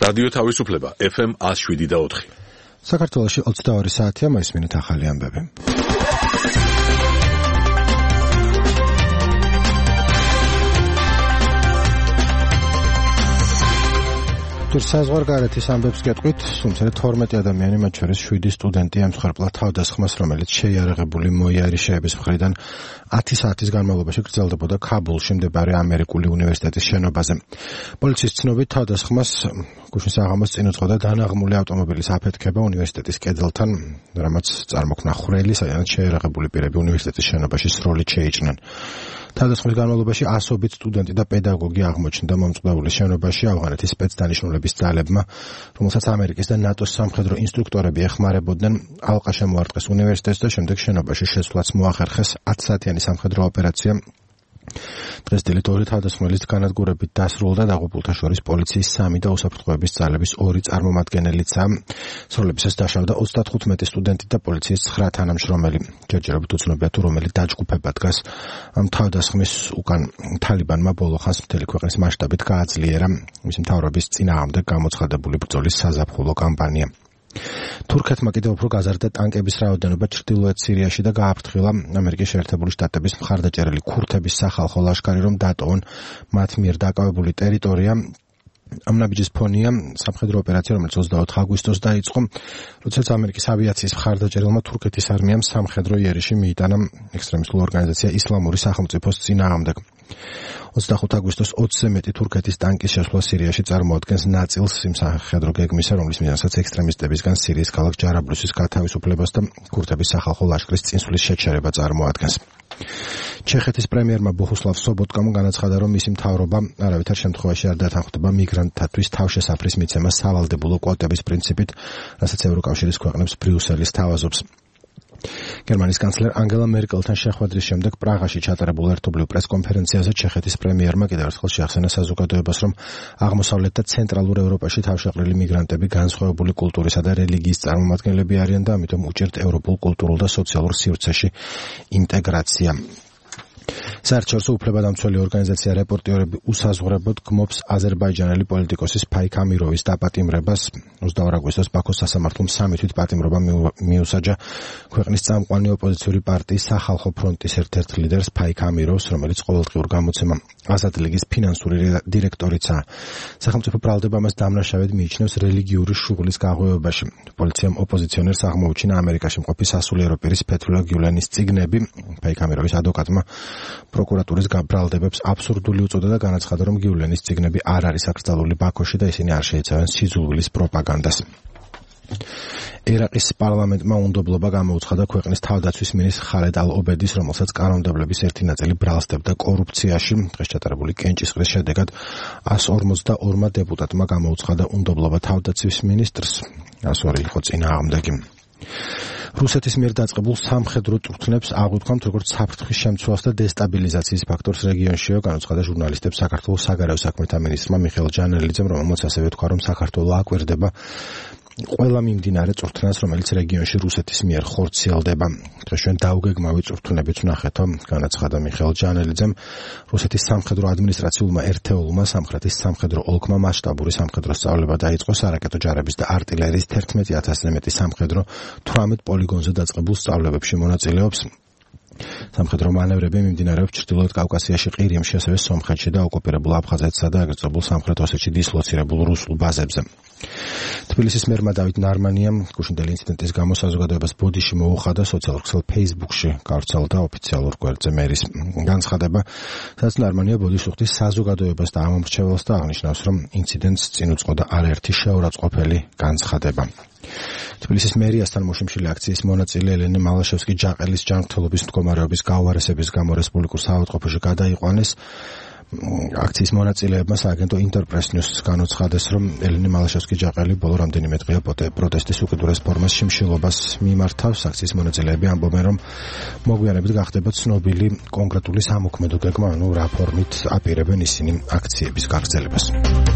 რადიო თავისუფლება FM 107.4. საქართველოში 22 საათია, მოისმინეთ ახალი ამბები. საზღვარგარეთის ამბებს გეტყვით, თუმცა 12 ადამიანი, მათ შორის 7 სტუდენტი ემსხვერპლა თავდასხმას, რომელიც შეიარაღებული მოიარიშეების მხრიდან 10 საათის განმავლობაში გრძელდებოდა ქაბულში მდებარე ამერიკული უნივერსიტეტის შენობაზე. პოლიციის ცნობით თავდასხმას გუშინ საღამოს წინ უძღოდა განაღმული ავტომობილის აფეთქება უნივერსიტეტის კედელთან, რამაც წარმოქმნა ხვრელი, სადაც შეიარაღებული პირები უნივერსიტეტის შენობაში სროლით შეიჭრნენ. თავდასხმის განმავლობაში ასობით სტუდენტი და პედაგოგი აღმოჩნდა მომწყვდეულის შენობაში ავღანეთის სპეცდანიშნულების ძალებმა, რომელსაც ამერიკის და ნატოს სამხედრო ინსტრუქტორები ეხმარებოდნენ. ალყა შემოარტყეს უნივერსიტეტს და შემდეგ შენობაში შესვლაც მოახერხეს 10 საათიანი სამხედრო ოპერაცია. დღეს დილით 2 თავდასხმელის განადგურებით დასრულდა დაღუპულთა შორის პოლიციის 3 და უსაფრთხოების ძალების 2 წარმომადგენლიცა. სროლებისას დაშავდა 35 სტუდენტი და პოლიციის 9 თანამშრომელი. ჯერჯერობით უცნობია თუ რომელი დაჯგუფება დგას ამ თავდასხმის უკან. თალიბანმა ბოლო ხანს მთელი ქვეყნის მასშტაბით გააძლიერა მისი მთავრობის წინააღმდეგ გამოცხადებული ბრძოლის საზაფხულო კამპანია. თურქეთმა კიდევ უფრო გაზარდა ტანკების რაოდენობა ჩრდილოეთ სირიაში და გააფრთხილა ამერიკის შეერთებული შტატების მხარდაჭერილი ქურთების სახალხო ლაშქარი, რომ დატოვონ მათ მიერ დაკავებული ტერიტორია. ამ ნაბიჯის ფონია სამხედრო ოპერაცია, რომელიც 24 აგვისტოს დაიწყო, როდესაც ამერიკის ავიაციის მხარდაჭერილმა თურქეთის არმიამ სამხედრო იერიში მიიტანა ექსტრემისტულ ორგანიზაცია ისლამური სახელმწიფოს წინააღმდეგ. 25 აგვისტოს 20-ზე მეტი თურქეთის ტანკის შესვლა სირიაში წარმოადგენს ნაწილს იმ სამხედრო გეგმისა, რომლის მიზანსაც ექსტრემისტებისგან სირიის ქალაქ ჯარაბლუსის გათავისუფლებას და ქურთების სახალხო ლაშქრის წინსვლის შეჩერება წარმოადგენს. ჩეხეთის პრემიერმა ბოჰუსლავ სობოტკამ განაცხადა, რომ მისი მთავრობა არავითარ შემთხვევაში არ დათანხმდება მიგრანტთათვის თავშესაფრის მიცემა სავალდებულო კვოტების პრინციპით, რასაც ევროკავშირის ქვეყნებს ბრიუსელი სთავაზობს. გერმანიის კანცლერ ანგელა მერკელთან შეხვედრის შემდეგ პრაღაში ჩატარებულ ერთობლივ პრესკონფერენციაზე ჩეხეთის პრემიერმა კიდევ ერთხელ შეახსენა საზოგადოებას, რომ აღმოსავლეთ და ცენტრალურ ევროპაში თავშეყრილი მიგრანტები განსხვავებული კულტურისა და რელიგიის წარმომადგენლები არიან და ამიტომ უჭერთ ევროპულ კულტურულ და სოციალურ სივრცეში ინტეგრაცია. საერთაშორისო უფლებადამცველი ორგანიზაცია რეპორტიორები უსაზღვრებოდ გმობს აზერბაიჯანელი პოლიტიკოსის ფაიქ ამიროვის დაპატიმრებას. 22 აგვისტოს ბაქოს სასამართლომ 3 თვით პატიმრობა მიუსაჯა ქვეყნის წამყვანი ოპოზიციური პარტიის სახალხო ფრონტის ერთ-ერთ ლიდერს ფაიქ ამიროვს, რომელიც ყოველდღიურ გამოცემა აზად ლიგის ფინანსური დირექტორიცაა. სახელმწიფო ბრალდება მას დამნაშავედ მიიჩნევს რელიგიური შუღლის გაღვივებაში. პოლიციამ ოპოზიციონერს აღმოუჩინა ამერიკაში მყოფი სასულიერო პირის ფეთულა გიულენის წიგნები. ფაიქ ამიროვის ადვოკატმა პროკურატურის ბრალდებებს აბსურდული უწოდა და განაცხადა, რომ გიულენის წიგნები არ არის აკრძალული ბაქოში და ისინი არ შეიცავენ სიძულვილის პროპაგანდას. ერაყის პარლამენტმა უნდობლობა გამოუცხადა ქვეყნის თავდაცვის მინისტრ ხალედ ალ-ობედის, რომელსაც კანონმდებლობის ერთი ნაწილი ბრალსდებდა კორუფციაში. დღეს ჩატარებული კენჭისყრის შედეგად 142 დეპუტატმა გამოუცხადა უნდობლობა თავდაცვის მინისტრს. 102 იყო წინააღმდეგი. რუსეთის მიერ დაწყებულ სამხედრო წვრთნებს აღვიქვამთ როგორც საფრთხის შემცველს და დესტაბილიზაციის ფაქტორს რეგიონშიო, განაცხადა ჟურნალისტებს საქართველოს საგარეო საქმეთა მინისტრმა მიხეილ ჯანელიძემ, რომელმაც ასევე თქვა, რომ საქართველო აკვირდება ყველა მიმდინარე წვრთნას, რომელიც რეგიონში რუსეთის მიერ ხორციელდება. დღეს ჩვენ დაუგეგმავი წვრთნებიც ვნახეთო, განაცხადა მიხეილ ჯანელიძემ. რუსეთის სამხედრო ადმინისტრაციულმა ერთეულმა სამხრეთის სამხედრო ოლქმა მასშტაბური სამხედრო სწავლება დაიწყო. სარაკეტო ჯარების და არტილერიის 11,000-ზე მეტი სამხედრო 18 პოლიგონზე დაწყებულ სწავლებებში მონაწილეობს. სამხედრო მანევრები მიმდინარეობს ჩრდილოეთ კავკასიაში, ყირიმში, ასევე სომხეთში და ოკუპირებულ აფხაზეთსა და ეგრეთ წოდებული სამხრეთ ოსეთში დისლოცირებულ რუსულ ბაზებზე. თბილისის მერმა დავით ნარმანიამ გუშინდელი ინციდენტის გამო საზოგადოებას ბოდიში მოუხადა. სოციალურ ქსელ Facebook-ში გავრცელდა ოფიციალურ გვერდზე მერის განცხადება, სადაც ნარმანია ბოდიშს უხდის საზოგადოებას და ამომრჩეველს და აღნიშნავს, რომ ინციდენტს წინ უძღოდა არაერთი შეურაცხყოფელი განცხადება. თბილისის მერიასთან მოშიმშილი აქციის მონაწილე ელენე მალაშევსკი-ჯაყელის ჯანმრთელობის მდგომარეობის გაუარესების გამო რესპუბლიკურ საავადმყოფოში გადაიყვანეს. აქციის მონაწილეებმა სააგენტო ინტერპრეს ნიუსს განუცხადეს, რომ ელენე მალაშევსკი-ჯაყელი ბოლო რამდენიმე დღეა პროტესტის უკიდურეს ფორმას შიმშილობას მიმართავს. აქციის მონაწილეები ამბობენ, რომ მოგვიანებით გახდება ცნობილი კონკრეტული სამოქმედო გეგმა, რა ფორმით აპირებენ ისინი აქციების გაგრძელებას.